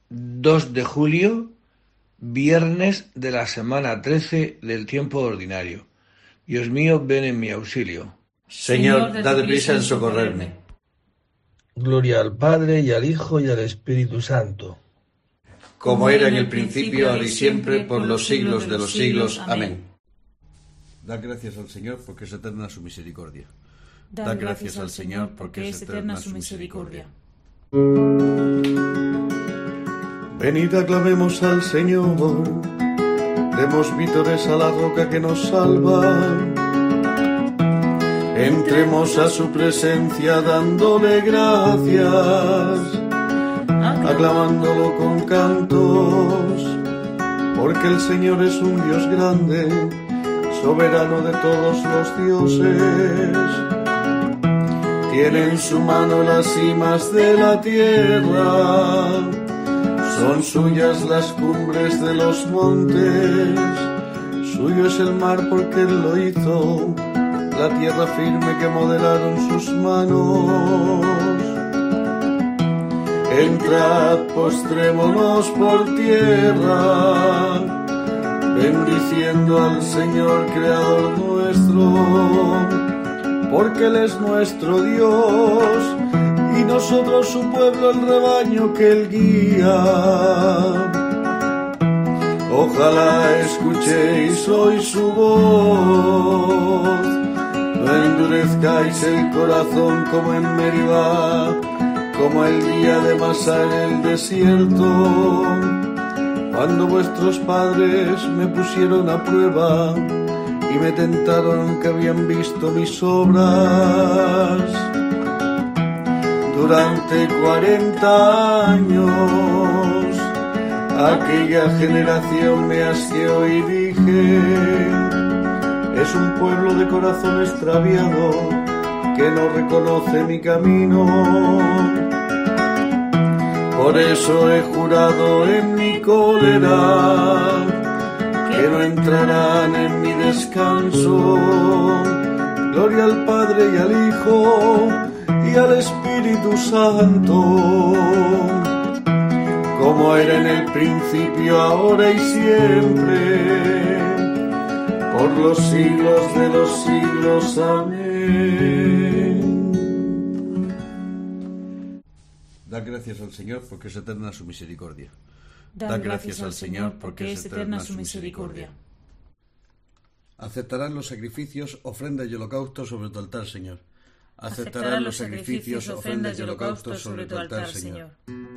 2 de julio, viernes de la semana 13 del tiempo ordinario. Dios mío, ven en mi auxilio. Señor, date prisa en socorrerme. Gloria al Padre, y al Hijo, y al Espíritu Santo. Como era en el principio, ahora y siempre, por los siglos de los siglos. Amén. Dad gracias al Señor, porque es eterna su misericordia. Dad gracias al Señor, porque es eterna su misericordia. Venid, aclamemos al Señor, demos vítores a la roca que nos salva. Entremos a su presencia dándole gracias, aclamándolo con cantos, porque el Señor es un Dios grande, soberano de todos los dioses. Tiene en su mano las cimas de la tierra, son suyas las cumbres de los montes, suyo es el mar porque Él lo hizo, la tierra firme que modelaron sus manos. Entrad, postrémonos por tierra, bendiciendo al Señor Creador nuestro, porque Él es nuestro Dios, y nosotros su pueblo, el rebaño que Él guía. Ojalá escuchéis hoy su voz, no endurezcáis el corazón como en Meribá, como el día de Masá en el desierto, cuando vuestros padres me pusieron a prueba y me tentaron que habían visto mis obras. Durante 40 años aquella generación me asqueó y dije: es un pueblo de corazón extraviado que no reconoce mi camino. Por eso he jurado en mi cólera que no entrarán en mi descanso. Gloria al Padre y al Hijo y al Espíritu Santo, como era en el principio, ahora y siempre, por los siglos de los siglos. Amén. Dad gracias al Señor, porque es eterna su misericordia. Dad gracias al Señor, porque es eterna su misericordia. Aceptarán los sacrificios, ofrendas y holocaustos sobre tu altar, Señor. Aceptarán los sacrificios, ofrendas y holocaustos sobre tu altar, Señor.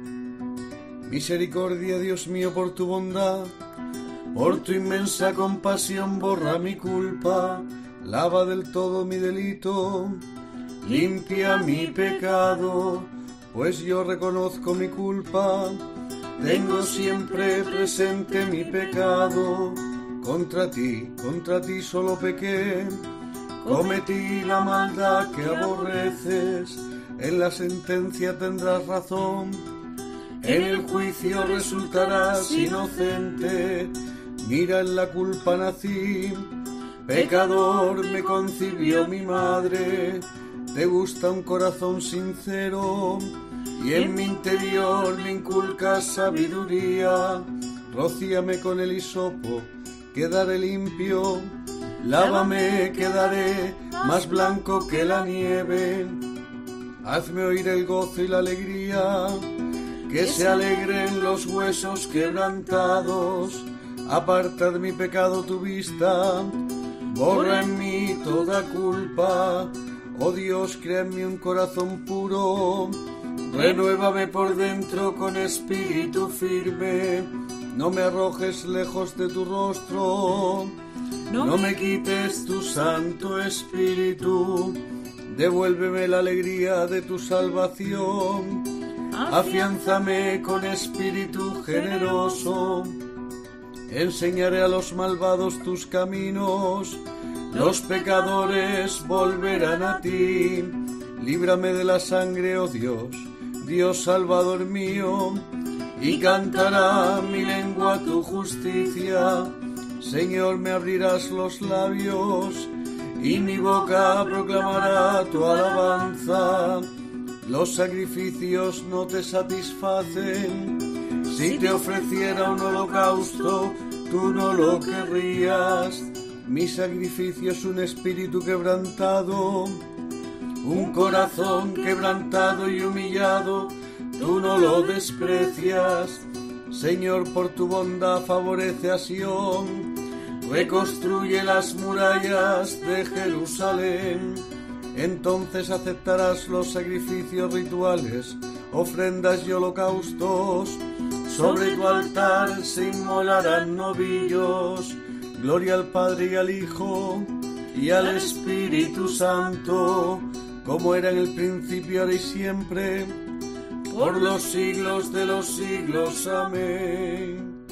Misericordia, Dios mío, por tu bondad, por tu inmensa compasión, borra mi culpa, lava del todo mi delito, limpia mi pecado, pues yo reconozco mi culpa, tengo siempre presente mi pecado. Contra ti solo pequé, cometí la maldad que aborreces, en la sentencia tendrás razón, en el juicio resultarás inocente. Mira, en la culpa nací, pecador me concibió mi madre. Te gusta un corazón sincero, y en mi interior me inculcas sabiduría. Rocíame con el hisopo, quedaré limpio, lávame, quedaré más blanco que la nieve. Hazme oír el gozo y la alegría, que se alegren los huesos quebrantados. Aparta de mi pecado tu vista, borra en mí toda culpa. Oh Dios, crea en mí un corazón puro, renuévame por dentro con espíritu firme. No me arrojes lejos de tu rostro, no me quites tu santo espíritu. Devuélveme la alegría de tu salvación, afiánzame con espíritu generoso. Enseñaré a los malvados tus caminos, los pecadores volverán a ti. Líbrame de la sangre, oh Dios, Dios salvador mío, y cantará mi lengua tu justicia. Señor, me abrirás los labios, y mi boca proclamará tu alabanza. Los sacrificios no te satisfacen, Si te ofreciera un holocausto, tú no lo querrías. Mi sacrificio es un espíritu quebrantado, un corazón quebrantado y humillado, tú no lo desprecias. Señor, por tu bondad favorece a Sión, reconstruye las murallas de Jerusalén. Entonces aceptarás los sacrificios rituales, ofrendas y holocaustos. Sobre tu altar se inmolarán novillos. Gloria al Padre y al Hijo y al Espíritu Santo, como era en el principio, ahora y siempre, por los siglos de los siglos. Amén.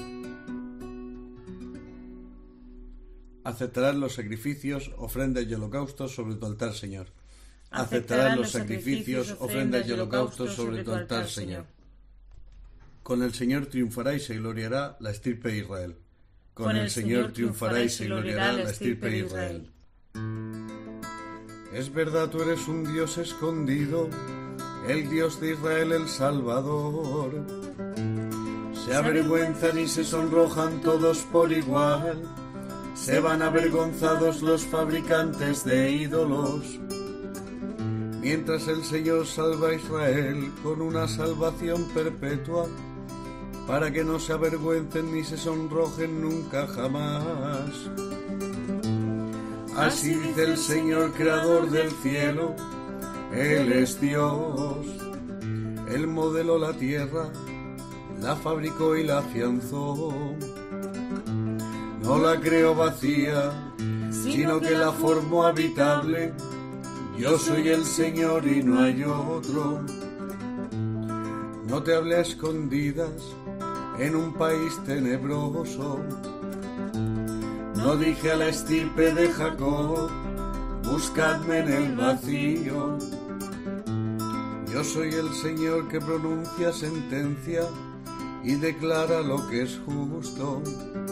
Aceptarás los sacrificios, ofrendas y holocaustos sobre tu altar, Señor. Aceptarás los sacrificios, ofrendas y holocaustos sobre tu altar, Señor. Con el Señor triunfará y se gloriará la estirpe de Israel. Con el Señor triunfará y se gloriará la estirpe de Israel. Es verdad, tú eres un Dios escondido, el Dios de Israel, el Salvador. Se avergüenzan y se sonrojan todos por igual, se van avergonzados los fabricantes de ídolos. Mientras el Señor salva a Israel con una salvación perpetua, para que no se avergüencen ni se sonrojen nunca jamás. Así dice el Señor, creador del cielo, Él es Dios. Él modeló la tierra, la fabricó y la afianzó. No la creó vacía, sino que la formó habitable. Yo soy el Señor y no hay otro. No te hablé a escondidas en un país tenebroso. No dije a la estirpe de Jacob, buscadme en el vacío. Yo soy el Señor que pronuncia sentencia y declara lo que es justo.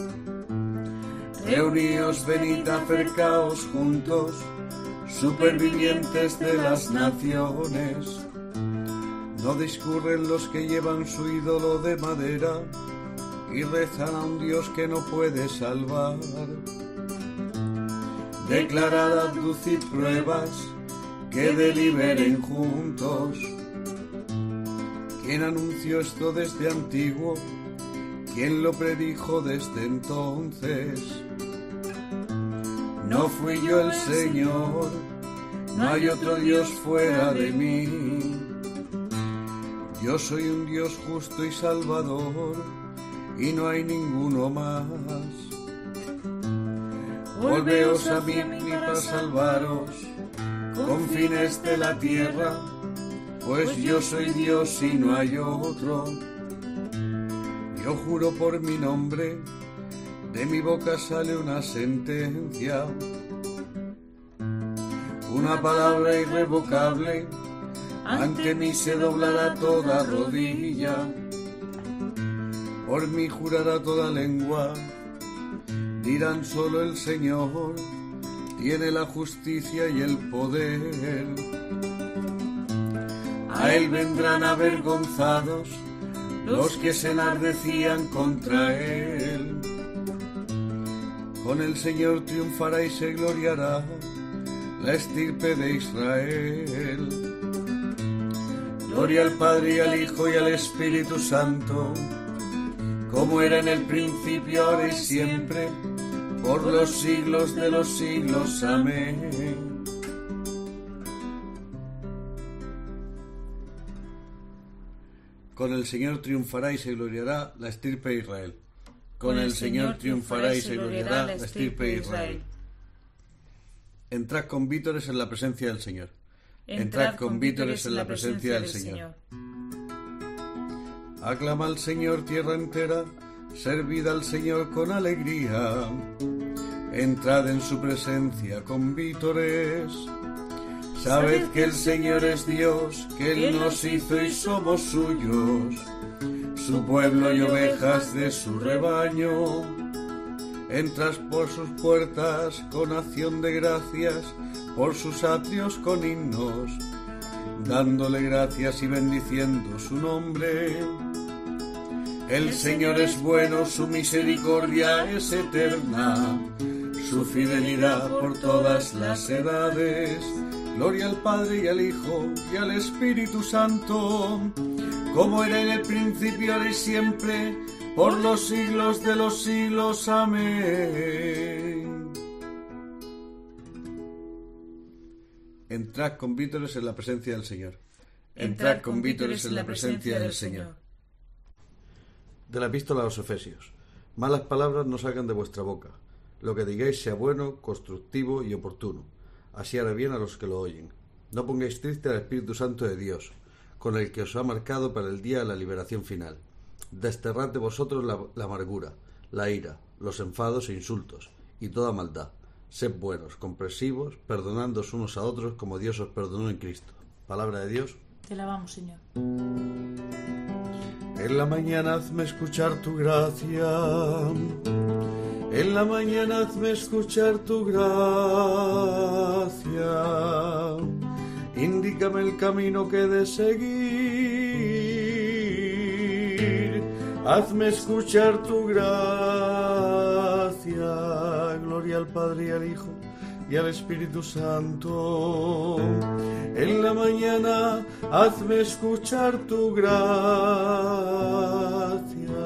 Reuníos, venid, acercaos juntos, supervivientes de las naciones. No discurren los que llevan su ídolo de madera y rezan a un Dios que no puede salvar. Declarad, aducid pruebas que deliberen juntos. ¿Quién anunció esto desde antiguo? ¿Quién lo predijo desde entonces? No fui yo el Señor, no hay otro Dios fuera de mí. Yo soy un Dios justo y salvador, y no hay ninguno más. Volveos a mí para salvaros, confines de la tierra, pues yo soy Dios y no hay otro. Yo juro por mi nombre, de mi boca sale una sentencia, una palabra irrevocable. Ante mí se doblará toda rodilla, por mí jurará toda lengua, dirán solo el Señor tiene la justicia y el poder. A él vendrán avergonzados los que se enardecían contra él. Con el Señor triunfará y se gloriará la estirpe de Israel. Gloria al Padre y al Hijo y al Espíritu Santo, como era en el principio, ahora y siempre, por los siglos de los siglos. Amén. Con el Señor triunfará y se gloriará la estirpe de Israel. Con el Señor triunfará y se gloriará la estirpe de Israel. Entrad con vítores en la presencia del Señor. Entrad con vítores en la presencia del Señor. Aclama al Señor tierra entera, servid al Señor con alegría. Entrad en su presencia con vítores. Sabed que el Señor es Dios, que Él nos hizo y somos suyos, su pueblo y ovejas de su rebaño. Entrad por sus puertas con acción de gracias, por sus atrios con himnos, dándole gracias y bendiciendo su nombre. El Señor es bueno, su misericordia es eterna, su fidelidad por todas las edades. Gloria al Padre y al Hijo y al Espíritu Santo, como era en el principio, ahora y siempre, por los siglos de los siglos. Amén. Entrad con vítores en la presencia del Señor. Entrad con vítores en la presencia del Señor. De la epístola a los Efesios. Malas palabras no salgan de vuestra boca. Lo que digáis sea bueno, constructivo y oportuno. Así hará bien a los que lo oyen. No pongáis triste al Espíritu Santo de Dios, con el que os ha marcado para el día de la liberación final. Desterrad de vosotros la amargura, la ira, los enfados e insultos, y toda maldad. Sed buenos, comprensivos, perdonándoos unos a otros como Dios os perdonó en Cristo. Palabra de Dios. Te alabamos, Señor. En la mañana hazme escuchar tu gracia. En la mañana hazme escuchar tu gracia. Indícame el camino que he de seguir. Hazme escuchar tu gracia. Gloria al Padre y al Hijo y al Espíritu Santo. En la mañana hazme escuchar tu gracia.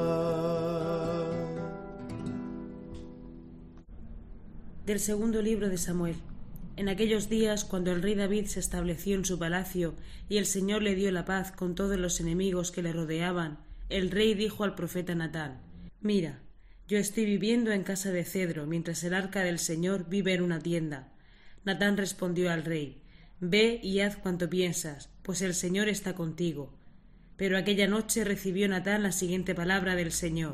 Del segundo libro de Samuel. En aquellos días, cuando el rey David se estableció en su palacio y el Señor le dio la paz con todos los enemigos que le rodeaban, el rey dijo al profeta Natán: Mira, yo estoy viviendo en casa de cedro, mientras el arca del Señor vive en una tienda. Natán respondió al rey: Ve y haz cuanto piensas, pues el Señor está contigo. Pero aquella noche recibió Natán la siguiente palabra del Señor: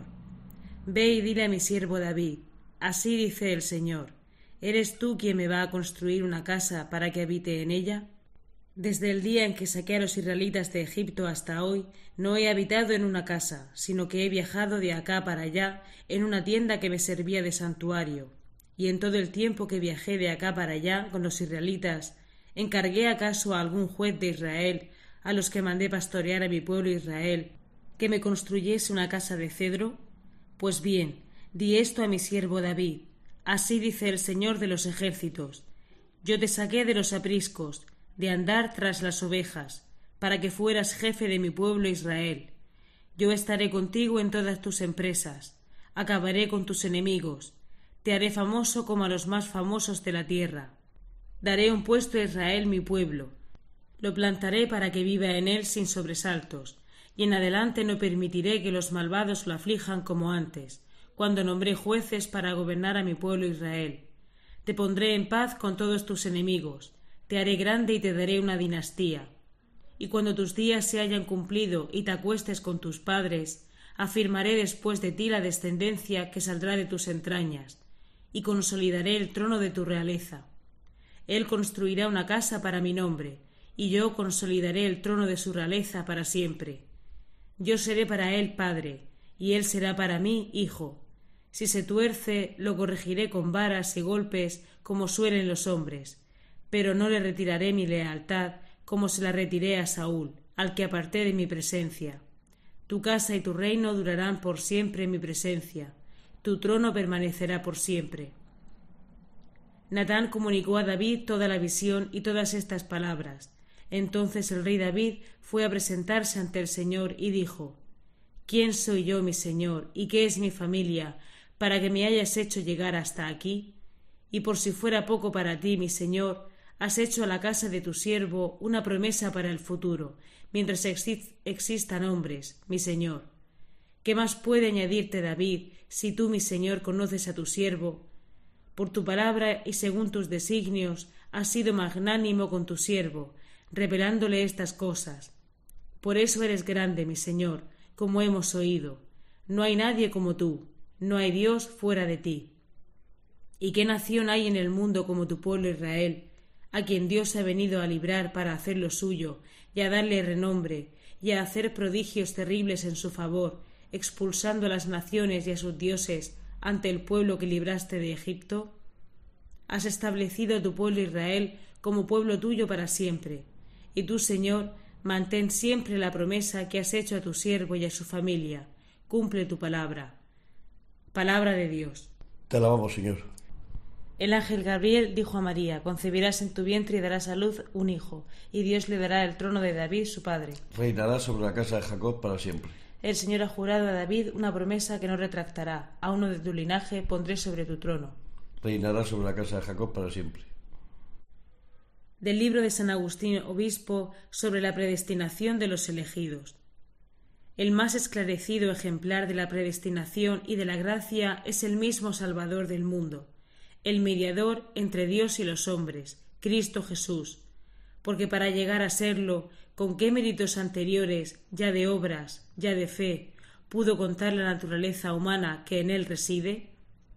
Ve y dile a mi siervo David: Así dice el Señor: ¿Eres tú quien me va a construir una casa para que habite en ella? Desde el día en que saqué a los israelitas de Egipto hasta hoy, no he habitado en una casa, sino que he viajado de acá para allá en una tienda que me servía de santuario. Y en todo el tiempo que viajé de acá para allá con los israelitas, ¿encargué acaso a algún juez de Israel, a los que mandé pastorear a mi pueblo Israel, que me construyese una casa de cedro? Pues bien, di esto a mi siervo David: Así dice el Señor de los ejércitos: Yo te saqué de los apriscos, de andar tras las ovejas, para que fueras jefe de mi pueblo Israel. Yo estaré contigo en todas tus empresas, acabaré con tus enemigos, te haré famoso como a los más famosos de la tierra. Daré un puesto a Israel mi pueblo, lo plantaré para que viva en él sin sobresaltos, y en adelante no permitiré que los malvados lo aflijan como antes, cuando nombré jueces para gobernar a mi pueblo Israel. Te pondré en paz con todos tus enemigos, te haré grande y te daré una dinastía. Y cuando tus días se hayan cumplido y te acuestes con tus padres, afirmaré después de ti la descendencia que saldrá de tus entrañas, y consolidaré el trono de tu realeza. Él construirá una casa para mi nombre, y yo consolidaré el trono de su realeza para siempre. Yo seré para él padre, y él será para mí hijo. Si se tuerce, lo corregiré con varas y golpes, como suelen los hombres, pero no le retiraré mi lealtad, como se la retiré a Saúl, al que aparté de mi presencia. Tu casa y tu reino durarán por siempre en mi presencia, tu trono permanecerá por siempre. Natán comunicó a David toda la visión y todas estas palabras. Entonces el rey David fue a presentarse ante el Señor y dijo: ¿Quién soy yo, mi Señor, y qué es mi familia, para que me hayas hecho llegar hasta aquí? Y por si fuera poco para ti, mi Señor, has hecho a la casa de tu siervo una promesa para el futuro, mientras existan hombres, mi Señor. ¿Qué más puede añadirte David, si tú, mi Señor, conoces a tu siervo? Por tu palabra y según tus designios has sido magnánimo con tu siervo, revelándole estas cosas. Por eso eres grande, mi Señor, como hemos oído. No hay nadie como tú, no hay Dios fuera de ti. ¿Y qué nación hay en el mundo como tu pueblo Israel, a quien Dios ha venido a librar para hacer lo suyo, y a darle renombre, y a hacer prodigios terribles en su favor, expulsando a las naciones y a sus dioses ante el pueblo que libraste de Egipto? Has establecido a tu pueblo Israel como pueblo tuyo para siempre, y tú, Señor, mantén siempre la promesa que has hecho a tu siervo y a su familia, cumple tu palabra. Palabra de Dios. Te alabamos, Señor. El ángel Gabriel dijo a María: concebirás en tu vientre y darás a luz un hijo, y Dios le dará el trono de David, su padre. Reinará sobre la casa de Jacob para siempre. El Señor ha jurado a David una promesa que no retractará: a uno de tu linaje pondré sobre tu trono. Reinará sobre la casa de Jacob para siempre. Del libro de San Agustín, obispo, sobre la predestinación de los elegidos. El más esclarecido ejemplar de la predestinación y de la gracia es el mismo Salvador del mundo, el mediador entre Dios y los hombres, Cristo Jesús, porque para llegar a serlo, con qué méritos anteriores, ya de obras, ya de fe, pudo contar la naturaleza humana que en él reside?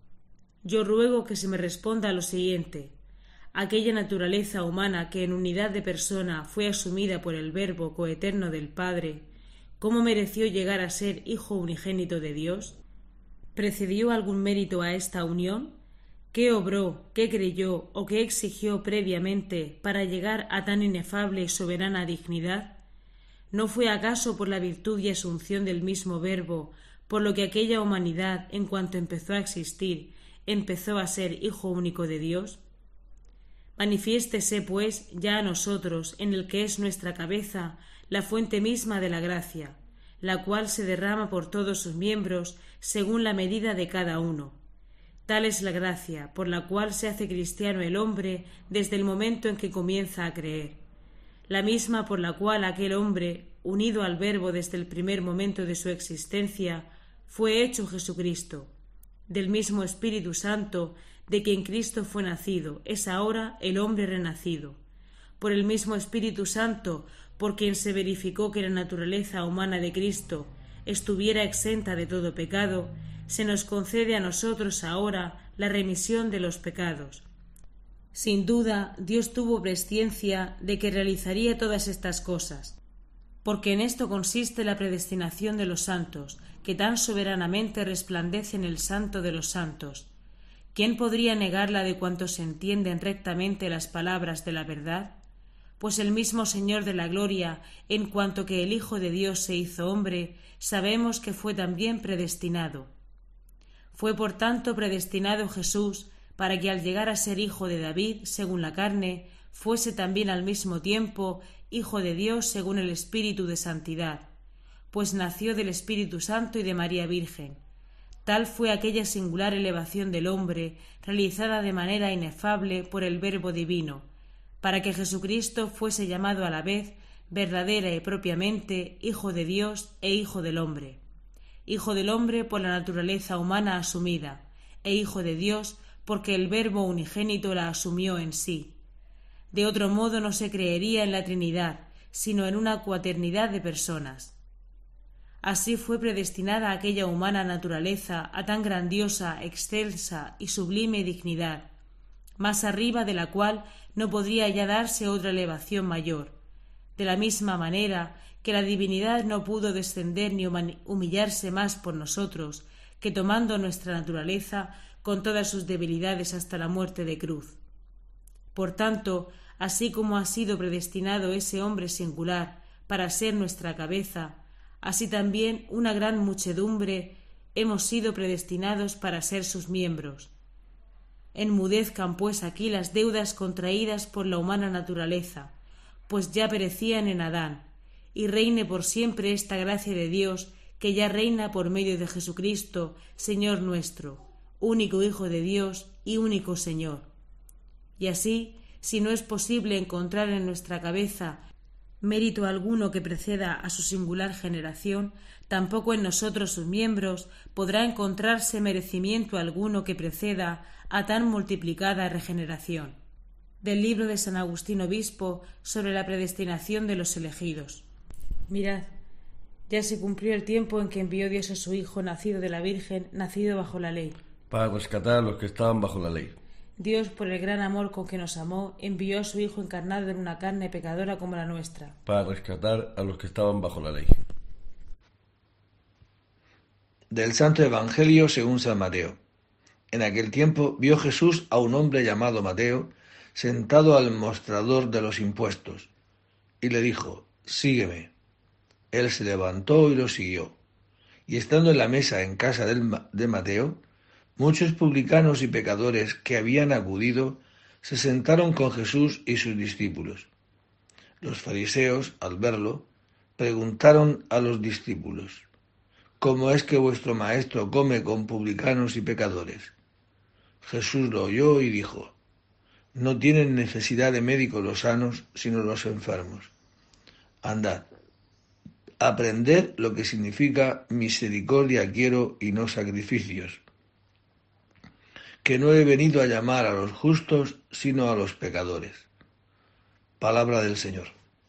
Yo ruego que se me responda a lo siguiente: aquella naturaleza humana que en unidad de persona fue asumida por el Verbo coeterno del Padre, ¿cómo mereció llegar a ser Hijo unigénito de Dios? ¿Precedió algún mérito a esta unión? ¿Qué obró, qué creyó o qué exigió previamente para llegar a tan inefable y soberana dignidad? ¿No fue acaso por la virtud y asunción del mismo Verbo, por lo que aquella humanidad, en cuanto empezó a existir, empezó a ser Hijo único de Dios? Manifiéstese, pues, ya a nosotros, en el que es nuestra cabeza, la fuente misma de la gracia, la cual se derrama por todos sus miembros según la medida de cada uno. Tal es la gracia por la cual se hace cristiano el hombre desde el momento en que comienza a creer, la misma por la cual aquel hombre, unido al Verbo desde el primer momento de su existencia, fue hecho Jesucristo. Del mismo Espíritu Santo de quien Cristo fue nacido, es ahora el hombre renacido. Por el mismo Espíritu Santo, por quien se verificó que la naturaleza humana de Cristo estuviera exenta de todo pecado, se nos concede a nosotros ahora la remisión de los pecados. Sin duda, Dios tuvo presciencia de que realizaría todas estas cosas, porque en esto consiste la predestinación de los santos, que tan soberanamente resplandece en el Santo de los santos. ¿Quién podría negarla de cuantos entienden rectamente las palabras de la verdad? Pues el mismo Señor de la gloria, en cuanto que el Hijo de Dios se hizo hombre, sabemos que fue también predestinado. Fue por tanto predestinado Jesús para que al llegar a ser hijo de David según la carne, fuese también al mismo tiempo Hijo de Dios según el Espíritu de santidad, pues nació del Espíritu Santo y de María Virgen. Tal fue aquella singular elevación del hombre, realizada de manera inefable por el Verbo divino, para que Jesucristo fuese llamado a la vez verdadera y propiamente Hijo de Dios e Hijo del hombre. Hijo del hombre por la naturaleza humana asumida, e Hijo de Dios porque el Verbo unigénito la asumió en sí. De otro modo no se creería en la Trinidad, sino en una cuaternidad de personas. Así fue predestinada aquella humana naturaleza a tan grandiosa, excelsa y sublime dignidad, más arriba de la cual no podría ya darse otra elevación mayor, de la misma manera que la divinidad no pudo descender ni humillarse más por nosotros, que tomando nuestra naturaleza con todas sus debilidades hasta la muerte de cruz. Por tanto, así como ha sido predestinado ese hombre singular para ser nuestra cabeza, así también una gran muchedumbre hemos sido predestinados para ser sus miembros. Enmudezcan pues aquí las deudas contraídas por la humana naturaleza, pues ya perecían en Adán, y reine por siempre esta gracia de Dios que ya reina por medio de Jesucristo, Señor nuestro, único Hijo de Dios y único Señor. Y así, si no es posible encontrar en nuestra cabeza mérito alguno que preceda a su singular generación, tampoco en nosotros sus miembros podrá encontrarse merecimiento alguno que preceda a tan multiplicada regeneración. Del libro de San Agustín Obispo sobre la predestinación de los elegidos. Mirad, ya se cumplió el tiempo en que envió Dios a su Hijo, nacido de la Virgen, nacido bajo la ley, para rescatar a los que estaban bajo la ley. Dios, por el gran amor con que nos amó, envió a su Hijo encarnado en una carne pecadora como la nuestra, para rescatar a los que estaban bajo la ley. Del Santo Evangelio según San Mateo. En aquel tiempo vio Jesús a un hombre llamado Mateo, sentado al mostrador de los impuestos, y le dijo: «Sígueme». Él se levantó y lo siguió. Y estando en la mesa en casa de Mateo, muchos publicanos y pecadores que habían acudido se sentaron con Jesús y sus discípulos. Los fariseos, al verlo, preguntaron a los discípulos: ¿Cómo es que vuestro maestro come con publicanos y pecadores? Jesús lo oyó y dijo: No tienen necesidad de médicos los sanos, sino los enfermos. Andad, aprended lo que significa misericordia quiero y no sacrificios, que no he venido a llamar a los justos, sino a los pecadores. Palabra del Señor.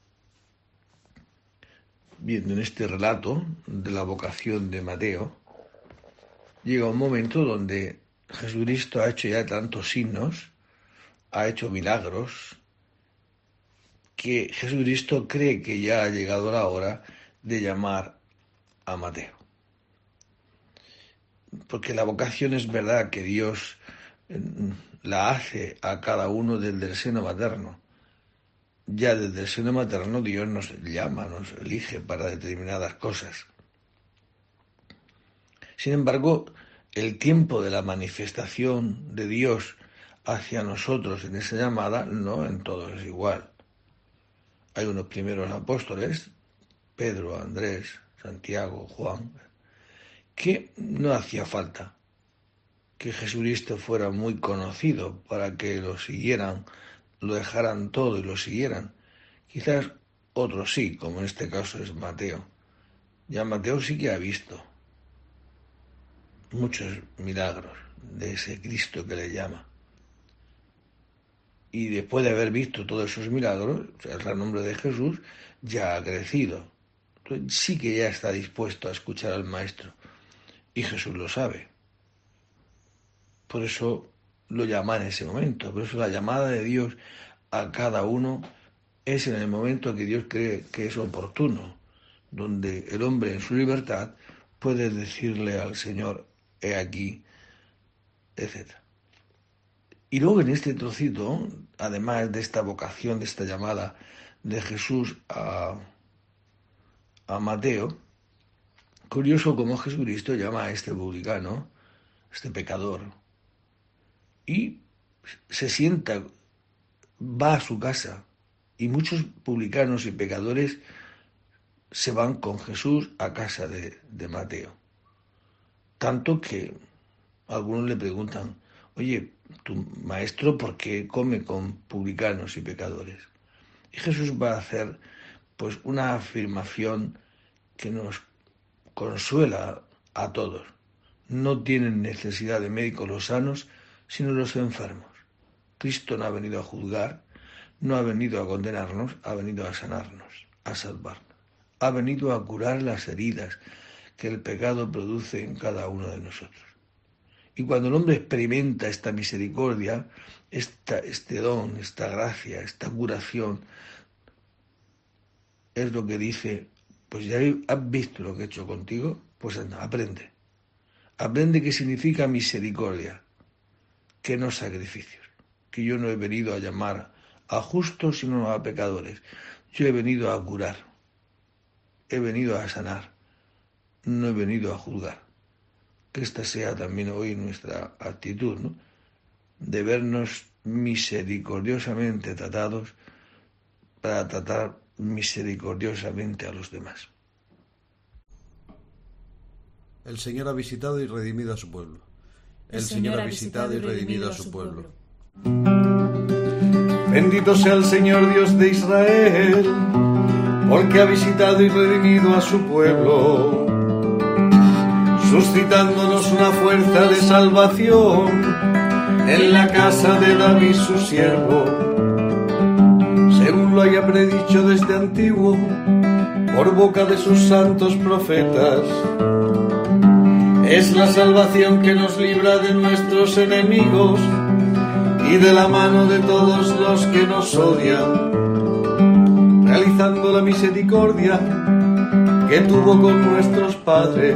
Bien, en este relato de la vocación de Mateo, llega un momento donde Jesucristo ha hecho ya tantos signos, ha hecho milagros, que Jesucristo cree que ya ha llegado la hora de llamar a Mateo. Porque la vocación es verdad que Dios la hace a cada uno desde el seno materno. Ya desde el seno materno Dios nos llama, nos elige para determinadas cosas. Sin embargo, el tiempo de la manifestación de Dios hacia nosotros en esa llamada no en todos es igual. Hay unos primeros apóstoles, Pedro, Andrés, Santiago, Juan, que no hacía falta que Jesucristo fuera muy conocido para que lo siguieran, lo dejaran todo y lo siguieran. Quizás otros sí, como en este caso es Mateo. Ya Mateo sí que ha visto muchos milagros de ese Cristo que le llama. Y después de haber visto todos esos milagros, el renombre de Jesús ya ha crecido. Entonces, sí que ya está dispuesto a escuchar al Maestro. Y Jesús lo sabe. Por eso lo llama en ese momento. Por eso la llamada de Dios a cada uno es en el momento que Dios cree que es oportuno, donde el hombre en su libertad puede decirle al Señor: he aquí, etc. Y luego en este trocito, además de esta vocación, de esta llamada de Jesús a Mateo, curioso cómo Jesucristo llama a este publicano, este pecador, y se sienta, va a su casa, y muchos publicanos y pecadores se van con Jesús a casa de Mateo. Tanto que algunos le preguntan: oye, tu maestro, ¿por qué come con publicanos y pecadores? Y Jesús va a hacer pues una afirmación que nos consuela a todos. No tienen necesidad de médicos los sanos, sino los enfermos. Cristo no ha venido a juzgar, no ha venido a condenarnos, ha venido a sanarnos, a salvarnos. Ha venido a curar las heridas que el pecado produce en cada uno de nosotros. Y cuando el hombre experimenta esta misericordia, este don, esta gracia, esta curación, es lo que dice: pues ya has visto lo que he hecho contigo, pues anda, aprende. Aprende qué significa misericordia, que no sacrificios. Que yo no he venido a llamar a justos, sino a pecadores. Yo he venido a curar, he venido a sanar, no he venido a juzgar. Que esta sea también hoy nuestra actitud, ¿no? De vernos misericordiosamente tratados para tratar misericordiosamente a los demás. El Señor ha visitado y redimido a su pueblo. El Señor ha visitado y redimido a su pueblo. Bendito sea el Señor Dios de Israel, porque ha visitado y redimido a su pueblo, suscitándonos una fuerza de salvación en la casa de David su siervo, según lo haya predicho desde antiguo por boca de sus santos profetas. Es la salvación que nos libra de nuestros enemigos y de la mano de todos los que nos odian, realizando la misericordia que tuvo con nuestros padres,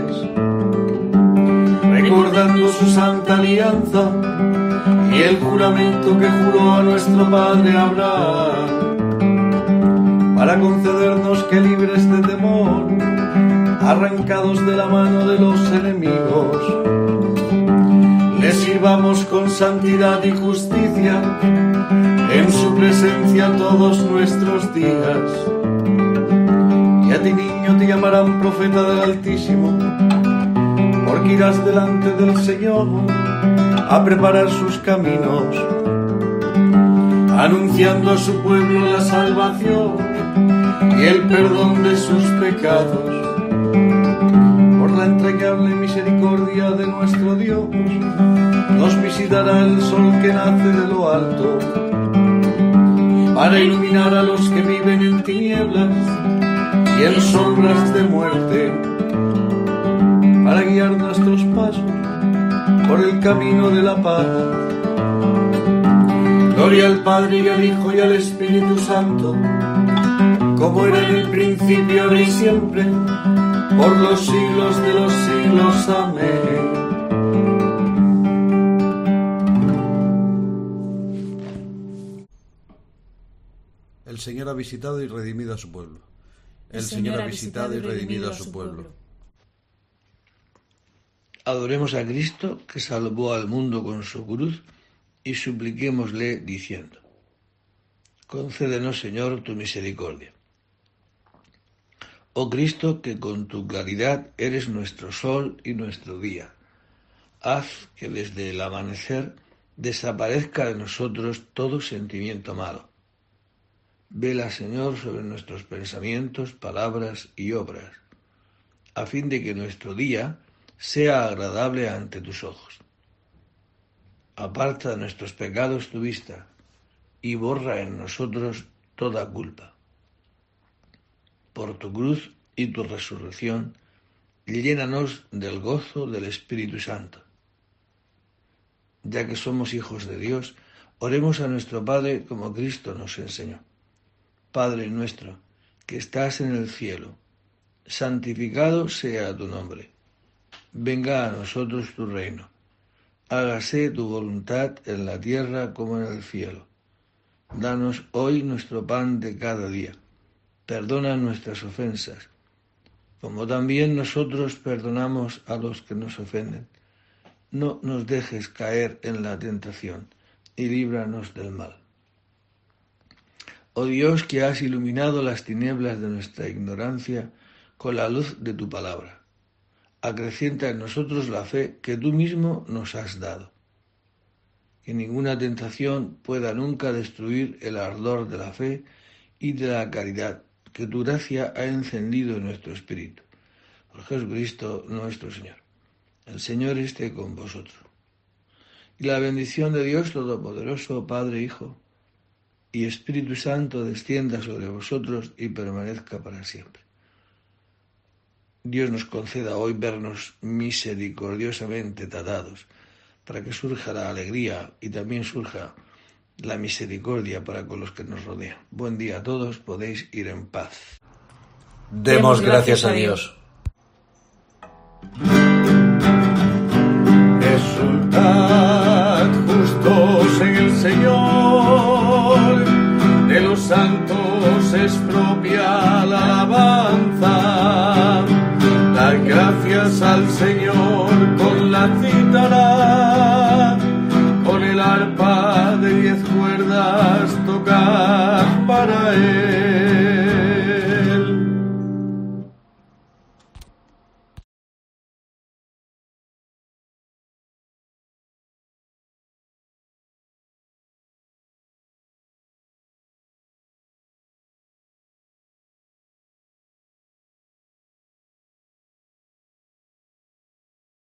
recordando su santa alianza y el juramento que juró a nuestro padre Abraham, para concedernos que libres de temor arrancados de la mano de los enemigos, le sirvamos con santidad y justicia en su presencia todos nuestros días. Y a ti, niño, te llamarán profeta del Altísimo, porque irás delante del Señor a preparar sus caminos, anunciando a su pueblo la salvación y el perdón de sus pecados. Por la entrañable misericordia de nuestro Dios, nos visitará el sol que nace de lo alto, para iluminar a los que viven en tinieblas y en sombras de muerte, para guiar nuestros pasos por el camino de la paz. Gloria al Padre y al Hijo y al Espíritu Santo, como era en el principio, ahora y siempre, por los siglos de los siglos. Amén. El Señor ha visitado y redimido a su pueblo. El Señor ha visitado y redimido a su pueblo. Adoremos a Cristo, que salvó al mundo con su cruz, y supliquémosle diciendo: concédenos, Señor, tu misericordia. Oh Cristo, que con tu claridad eres nuestro sol y nuestro día, haz que desde el amanecer desaparezca de nosotros todo sentimiento malo. Vela, Señor, sobre nuestros pensamientos, palabras y obras, a fin de que nuestro día sea agradable ante tus ojos. Aparta de nuestros pecados tu vista y borra en nosotros toda culpa. Por tu cruz y tu resurrección, llénanos del gozo del Espíritu Santo. Ya que somos hijos de Dios, oremos a nuestro Padre como Cristo nos enseñó. Padre nuestro, que estás en el cielo, santificado sea tu nombre. Venga a nosotros tu reino. Hágase tu voluntad en la tierra como en el cielo. Danos hoy nuestro pan de cada día. Perdona nuestras ofensas, como también nosotros perdonamos a los que nos ofenden. No nos dejes caer en la tentación, y líbranos del mal. Oh Dios, que has iluminado las tinieblas de nuestra ignorancia con la luz de tu palabra, acrecienta en nosotros la fe que tú mismo nos has dado. Que ninguna tentación pueda nunca destruir el ardor de la fe y de la caridad que tu gracia ha encendido en nuestro espíritu. Por Jesucristo nuestro Señor. El Señor esté con vosotros. Y la bendición de Dios Todopoderoso, Padre, Hijo y Espíritu Santo descienda sobre vosotros y permanezca para siempre. Dios nos conceda hoy vernos misericordiosamente tratados, para que surja la alegría y también surja la misericordia para con los que nos rodean. Buen día a todos, podéis ir en paz. Demos gracias a Dios. Exultad justos en el Señor, de los santos es propia la alabanza. Dar gracias al Señor.